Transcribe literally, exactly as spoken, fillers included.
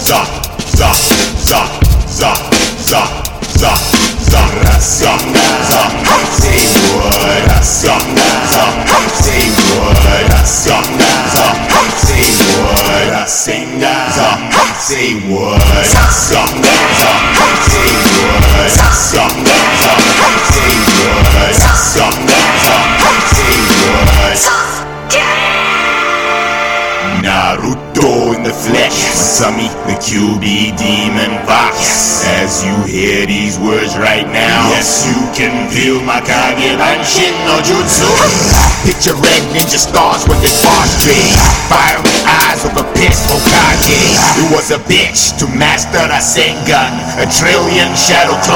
za, za, za, za, za, za, za, Rasengan, za, say what, Rasengan, za, say what, Rasengan, za, say what, Rasengan, za, say what, Rasengan, za, say what, Rasengan, za, say what, Rasengan, za, say what. Naruto in the flesh, Masami, the Q B demon fox. As you hear these words right now, yes, you can feel my Kage Banshin no Jutsu. Picture red ninja stars with their bars big, fiery eyes of a pissed Hokage. It was a bitch to master Rasengan, a trillion shadow clones.